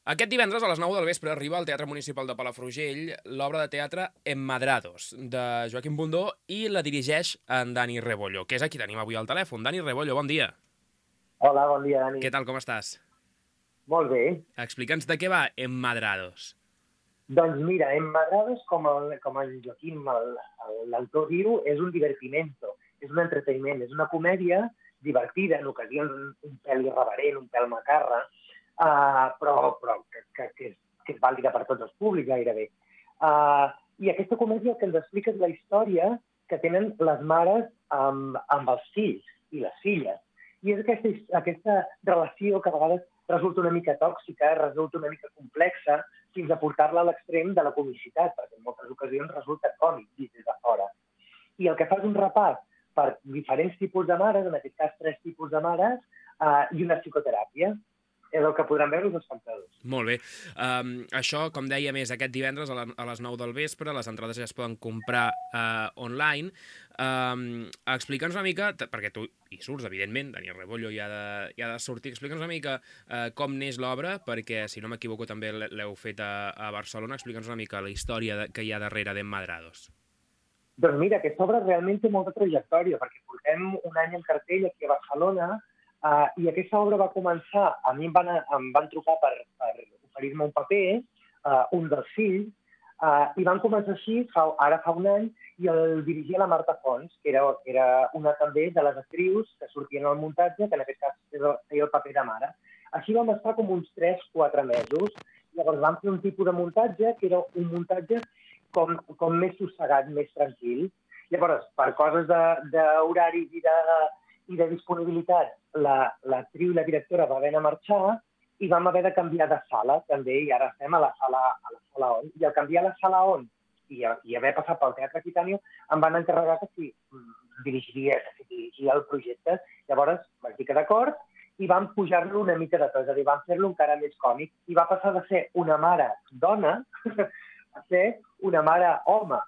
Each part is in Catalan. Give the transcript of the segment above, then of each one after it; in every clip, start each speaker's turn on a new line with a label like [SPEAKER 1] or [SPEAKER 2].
[SPEAKER 1] Aquest divendres a les 9 del vespre arriba al Teatre Municipal de Palafrugell l'obra de teatre Emmadrados, de Joaquim Bundó, i la dirigeix en Dani Rebollo, que és a qui tenim avui al telèfon. Dani Rebollo, bon dia.
[SPEAKER 2] Hola, bon dia, Dani.
[SPEAKER 1] Què tal, com estàs?
[SPEAKER 2] Molt bé.
[SPEAKER 1] Explica'ns de què va Emmadrados.
[SPEAKER 2] Doncs mira, Emmadrados, com el Joaquim, l'autor diu, és un divertimento, és un entreteniment, és una comèdia divertida, en ocasions un pèl irreverent, un pèl macarra, però que és vàlida per tots els públics gairebé. I aquesta comèdia el que ens explica és la història que tenen les mares amb els fills i les filles. I és aquesta relació que a vegades resulta una mica tòxica, resulta una mica complexa, fins a portar-la a l'extrem de la comicitat, perquè en moltes ocasions resulta còmic des de fora. I el que fa és un repàs per diferents tipus de mares, en aquest cas 3 tipus de mares, i una psicoteràpia. És el que podran veure els espectadors.
[SPEAKER 1] Molt bé. Això, com deia més, aquest divendres a les 9 del vespre, les entrades ja es poden comprar online. Explica'ns una mica, perquè tu hi surts, evidentment, Daniel Rebollo hi ha de sortir, explica'ns una mica com neix l'obra, perquè, si no m'equivoco, també l'heu fet a Barcelona. Explica'ns una mica la història que hi ha darrere d'Emmadrados.
[SPEAKER 2] Doncs mira, aquesta obra realment té molta trajectòria, perquè portem un any en cartell aquí a Barcelona, i aquesta obra va començar, a mi em van trucar per oferir-me un paper, un dels fills, i van començar així ara fa un any, i el dirigia la Marta Fons, que era una també de les actrius que sortien al muntatge, que en aquest cas feia el paper de mare. Així vam estar com uns 3-4 mesos, llavors vam fer un tipus de muntatge, que era un muntatge com més sossegat, més tranquil. Llavors, per coses d'horaris i de disponibilitat, l'actriu i la directora va haver de marxar i vam haver de canviar de sala, també, i ara estem a la sala on. I al canviar a la sala on i haver passat pel Teatre Aquitània, em van encarregar que si dirigiria el projecte. Llavors, vaig dir que d'acord, i vam pujar-lo una mica de tot, és a dir, vam fer-lo encara més còmic, i va passar de ser una mare dona a ser una mare home.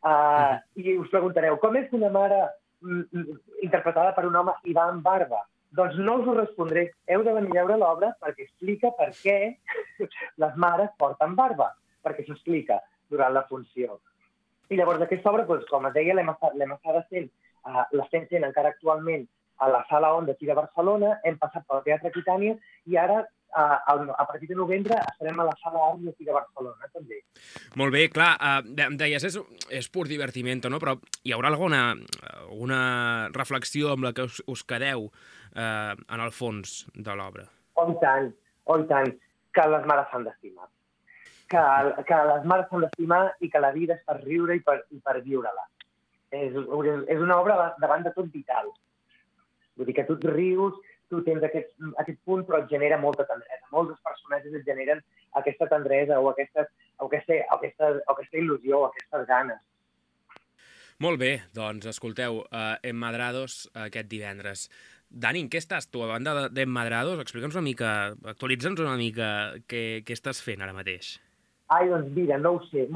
[SPEAKER 2] I us preguntareu, com és una mare interpretada per un home i va amb barba? Doncs no us ho respondré. Heu de venir a veure l'obra perquè explica per què les mares porten barba, perquè s'explica durant la funció. I llavors aquesta obra, com es deia, l'estem fent encara actualment a la Sala On d'aquí de Barcelona, hem passat pel Teatre Aquitània i ara, a partir de novembre, estarem a la Sala Art d'aquí de Barcelona, també.
[SPEAKER 1] Molt bé, clar, em deies, és pur divertiment, no? Però hi haurà alguna reflexió amb la que us quedeu en el fons de l'obra?
[SPEAKER 2] Oh, i tant, que les mares s'han d'estimar. Que les mares s'han d'estimar i que la vida és per riure i per viure-la. És una obra davant de tot vital. Vull dir que tu et rius, tu tens aquest punt, però et genera molta tendresa. Molts dels personatges et generen aquesta tendresa o aquesta il·lusió o aquestes ganes.
[SPEAKER 1] Molt bé, doncs escolteu, Emmadrados aquest divendres. Dani, en què estàs tu? A banda d'Emmadrados, explica'ns una mica, actualitza'ns una mica què estàs fent ara mateix.
[SPEAKER 2] Ai, doncs mira, no ho sé.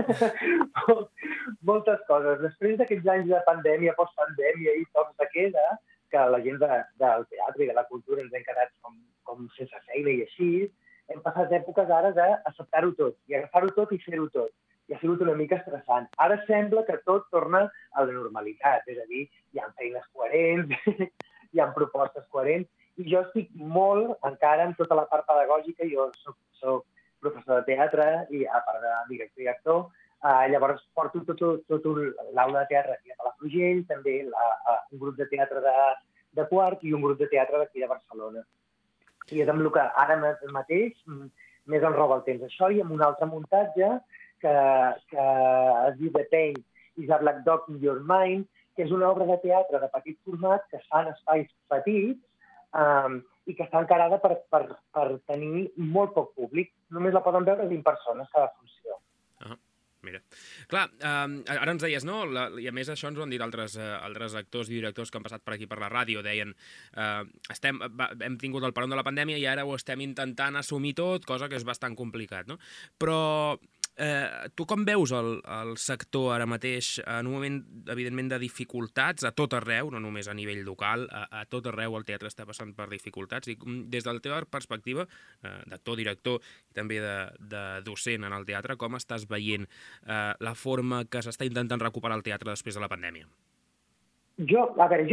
[SPEAKER 2] Moltes coses. Després d'aquests anys de pandèmia, postpandèmia i tocs de queda, que la gent del teatre i de la cultura ens hem quedat com sense feina i així, hem passat èpoques ara d'acceptar-ho tot, i agafar-ho tot i fer-ho tot. I ha sigut una mica estressant. Ara sembla que tot torna a la normalitat, és a dir, hi ha feines coherents, hi ha propostes coherents, i jo estic molt encara en tota la part pedagògica, jo soc professor de teatre, i a part de director i actor, llavors porto tot l'aula de teatre aquí a Palafrugell, també un grup de teatre de Quart i un grup de teatre d'aquí de Barcelona. I és amb el que ara mateix més em roba el temps. Això i amb un altre muntatge que es diu The Pain is a Black Dog in Your Mind, que és una obra de teatre de petit format que es fa en espais petits i que està encarada per tenir molt poc públic. Només la poden veure 20 persones cada funció.
[SPEAKER 1] Mira, clar, ara ens deies, no? I a més això ens ho han dit altres actors i directors que han passat per aquí per la ràdio, deien hem tingut el peron de la pandèmia i ara ho estem intentant assumir tot, cosa que és bastant complicat, no? Però Tu com veus el sector ara mateix en un moment, evidentment, de dificultats a tot arreu, no només a nivell local, a tot arreu el teatre està passant per dificultats i des de la teva perspectiva d'actor, director i també de docent en el teatre, com estàs veient la forma que s'està intentant recuperar el teatre després de la pandèmia?
[SPEAKER 2] Jo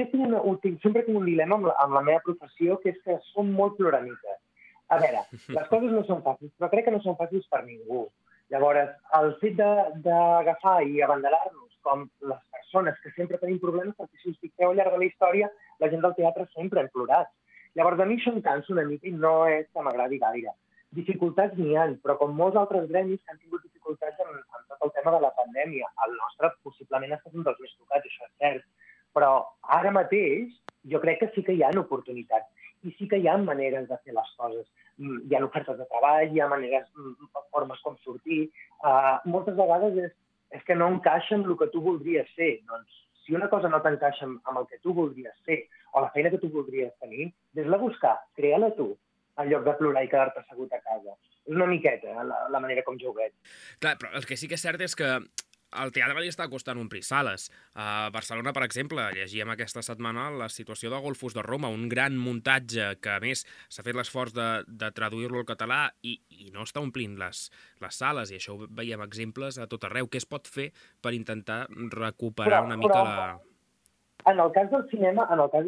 [SPEAKER 2] sempre tinc un dilema amb la meva professió, que és que som molt pluramites. A veure, les coses no són fàcils, però crec que no són fàcils per ningú. Llavors, el fet d'agafar i abanderar-nos com les persones que sempre tenim problemes, perquè si us fixeu al llarg de la història, la gent del teatre sempre hem plorat. Llavors, a mi això em cansa una mica i no és que m'agradi gaire. Dificultats n'hi ha, però com molts altres gremis que han tingut dificultats en tot el tema de la pandèmia. El nostre possiblement ha estat un dels més tocats, això és cert. Però ara mateix jo crec que sí que hi ha oportunitats i sí que hi ha maneres de fer les coses. Hi ha ofertes de treball, hi ha formes com sortir. Moltes vegades és que no encaixa amb el que tu voldries fer. Doncs, si una cosa no t'encaixa amb el que tu voldries fer o la feina que tu voldries tenir, ves-la a buscar, crea-la tu, en lloc de plorar i quedar-te assegut a casa. És una miqueta la manera com jo ho veig.
[SPEAKER 1] Clar, però el que sí que és cert és que el teatre li està costant omplir sales. A Barcelona, per exemple, llegíem aquesta setmana la situació de Golfos de Roma, un gran muntatge que, a més, s'ha fet l'esforç de traduir-lo al català i no està omplint les sales, i això ho veiem exemples a tot arreu. Què es pot fer per intentar recuperar una mica la...
[SPEAKER 2] En el cas del cinema,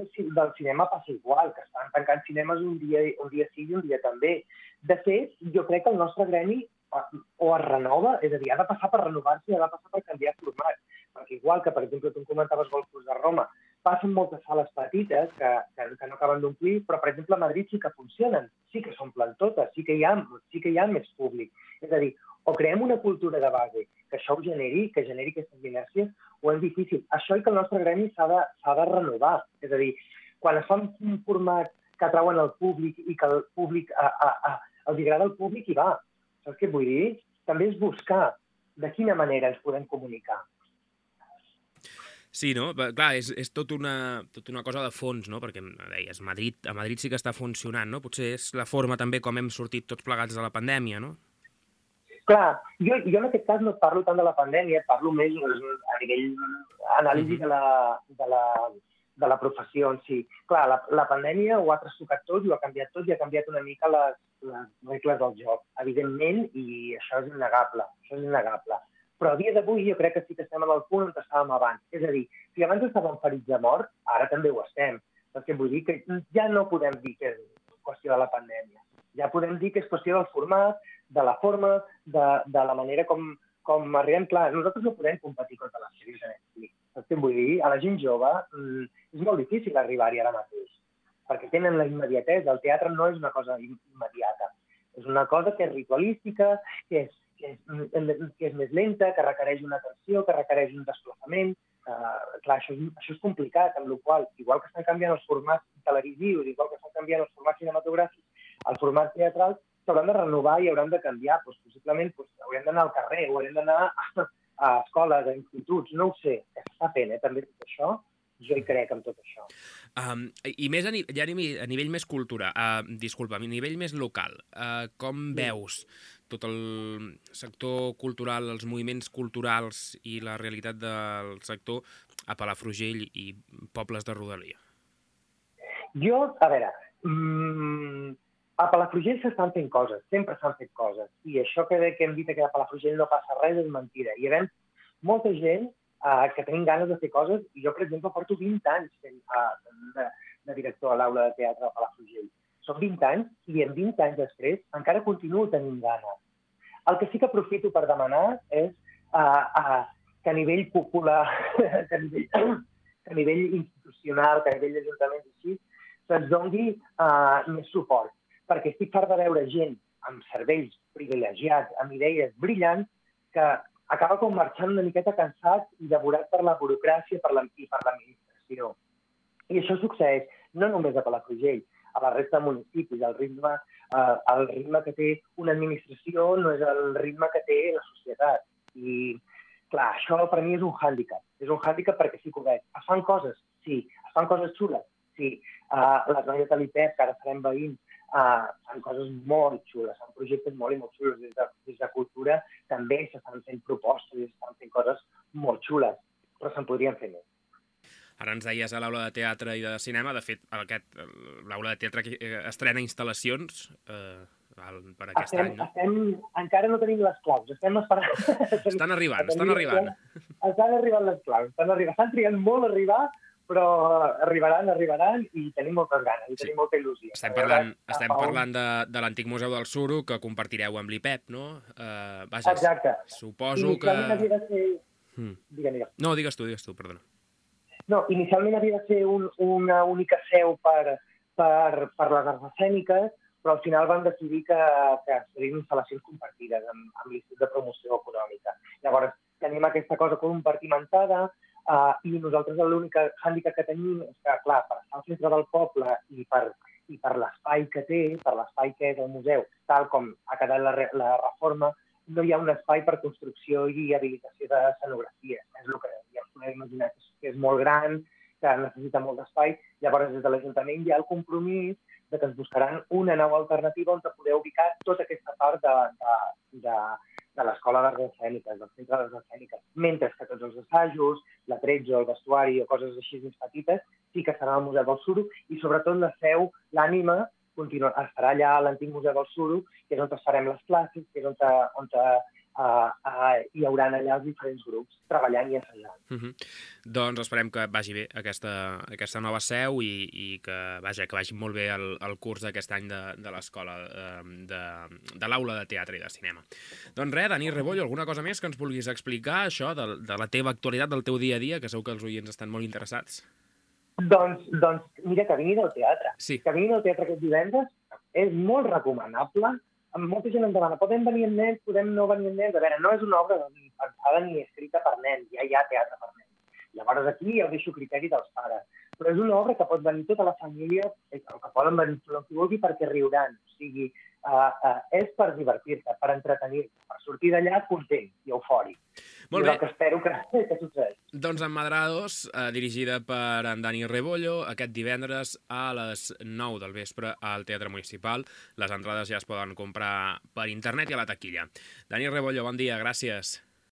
[SPEAKER 2] passa igual, que estan tancant cinemes un dia sí i un dia també. De fet, jo crec que el nostre gremi o es renova, és a dir, ha de passar per renovar-se i ha de passar per canviar format. Perquè igual que, per exemple, tu em comentaves Golfos de Roma, passen moltes sales petites que no acaben d'omplir, però, per exemple, a Madrid sí que funcionen, sí que s'omplen totes, sí que hi ha més públic. És a dir, o creem una cultura de base que això ho generi, que generi aquestes inèrcies, o és difícil. Això i que el nostre gremi s'ha de renovar. És a dir, quan es fa un format que atrauen el públic i que el públic els agrada el públic i va. Saps què vull dir? També és buscar de quina manera ens podem comunicar.
[SPEAKER 1] Sí, no? Clar, és tot una cosa de fons, no? Perquè, deies, a Madrid sí que està funcionant, no? Potser és la forma també com hem sortit tots plegats de la pandèmia, no?
[SPEAKER 2] Clar, jo en aquest cas no et parlo tant de la pandèmia, parlo més a nivell anàlisi de la professió en si. Clar, la pandèmia ho ha trastocat tot i ho ha canviat tot i ha canviat una mica les regles del joc, evidentment, i això és innegable. Però a dia d'avui jo crec que sí que estem en el punt on estàvem abans. És a dir, si abans estàvem ferits de mort, ara també ho estem. Perquè vull dir que ja no podem dir que és qüestió de la pandèmia. Ja podem dir que és qüestió del format, de la forma, de la manera com arribem. Clar, nosaltres no podem competir contra les sèries de Netflix. Saps què vull dir? A la gent jove és molt difícil arribar-hi ara mateix, perquè tenen la immediatesa. El teatre no és una cosa immediata. És una cosa que és ritualística, que és més lenta, que requereix una atenció, que requereix un desplaçament. Clar, això és complicat, amb la qual cosa, igual que estan canviant els formats televisius, igual que estan canviant els formats cinematogràfics, el format teatral s'hauran de renovar i hauran de canviar. Possiblement haurem d'anar al carrer, o haurem d'anar a escoles, a instituts, no ho sé. Està fent, també tot això. Jo hi crec en tot això.
[SPEAKER 1] I més a nivell més cultura, a nivell més local, com veus tot el sector cultural, els moviments culturals i la realitat del sector a Palafrugell i pobles de rodalia?
[SPEAKER 2] Jo, a veure, a Palafrugell s'estan fent coses, sempre s'han fet coses, i això que hem dit que a Palafrugell no passa res és mentida. Hi ha molta gent que tenim ganes de fer coses, i jo, per exemple, porto 20 anys de director a l'aula de teatre a Palafrugell. Són 20 anys, i en 20 anys després encara continuo tenint ganes. El que sí que aprofito per demanar és que a nivell popular, que a nivell institucional, que a nivell d'ajuntaments així, se'ns doni més suport. Perquè estic fart de veure gent amb cervells privilegiats, amb idees brillants, que acaba com marxant una miqueta cansat i devorat per la burocràcia i per l'administració. I això succeeix no només a Palafrugell, a la resta de municipis. El ritme que té una administració no és el ritme que té la societat. I, clar, això per mi és un hàndicap. És un hàndicap perquè sí que ho veig. Es fan coses? Sí. Es fan coses xules? Sí. Les noies de l'IPEP, que ara serem veïns, fan coses molt xules, fan projectes molt i molt xules des de cultura, també s'estan fent propostes i s'estan fent coses molt xules, però se'n podrien fer més.
[SPEAKER 1] Ara ens deies a l'aula de teatre i de cinema, de fet, l'aula de teatre estrena instal·lacions per aquest any, no?
[SPEAKER 2] Encara no tenim les claus, estem esperant.
[SPEAKER 1] Estan arribant.
[SPEAKER 2] Estan arribant les claus, estan triant molt a arribar, però arribaran i tenim moltes ganes, i tenim molta il·lusió.
[SPEAKER 1] Estem parlant de l'antic Museu del Suro que compartireu amb l'IPEP, no? Vaja,
[SPEAKER 2] exacte.
[SPEAKER 1] Suposo que...
[SPEAKER 2] Digue'm.
[SPEAKER 1] No, digues tu, perdona.
[SPEAKER 2] No, inicialment havia de ser una única seu per les arts escèniques, però al final van decidir que serien instal·lacions compartides amb l'Institut de Promoció Econòmica. Llavors, tenim aquesta cosa compartimentada i nosaltres l'únic hàndicap que tenim és que, clar, per estar al centre del poble i per l'espai que té, per l'espai que és el museu, tal com ha quedat la reforma, no hi ha un espai per construcció i habilitació d'escenografia. És el que ja us podeu imaginar, que és molt gran, que necessita molt d'espai. Llavors, des de l'Ajuntament hi ha el compromís de que ens buscaran una nau alternativa on poder ubicar tota aquesta part de l'Escola d'Arts Escèniques, del Centre d'Arts Escèniques, mentre que tots els assajos, l'atretzo, el vestuari o coses així més petites sí que seran al Museu del Suro i sobretot la seu, l'ànima, estarà allà a l'antic Museu del Suro, que és on farem les classes, que és on hi haurà allà els diferents grups treballant i assajant.
[SPEAKER 1] Doncs esperem que vagi bé aquesta nova seu i que vagi molt bé el curs d'aquest any de l'escola, de l'aula de teatre i de cinema. Doncs res, Dani Rebollo, alguna cosa més que ens vulguis explicar, això, de la teva actualitat, del teu dia a dia, que segur que els oients estan molt interessats?
[SPEAKER 2] Doncs mira, que vinguin al teatre.
[SPEAKER 1] Sí.
[SPEAKER 2] Que vinguin al teatre aquest divendres és molt recomanable. Molta gent em demana, podem venir amb nens, podem no venir amb nens? A veure, no és una obra ni pensada ni escrita per nens, ja hi ha teatre per nens. Llavors aquí ja ho deixo a criteri dels pares. Però és una obra que pot venir tota la família, que poden venir tot el que vulgui perquè riuran. O sigui, és per divertir-te, per entretenir-te, per sortir d'allà content i eufòric.
[SPEAKER 1] Molt bé.
[SPEAKER 2] És el que espero que succeeixi.
[SPEAKER 1] Doncs Emmadrados, dirigida per en Dani Rebollo, aquest divendres a les 9 del vespre al Teatre Municipal. Les entrades ja es poden comprar per internet i a la taquilla. Dani Rebollo, bon dia, gràcies.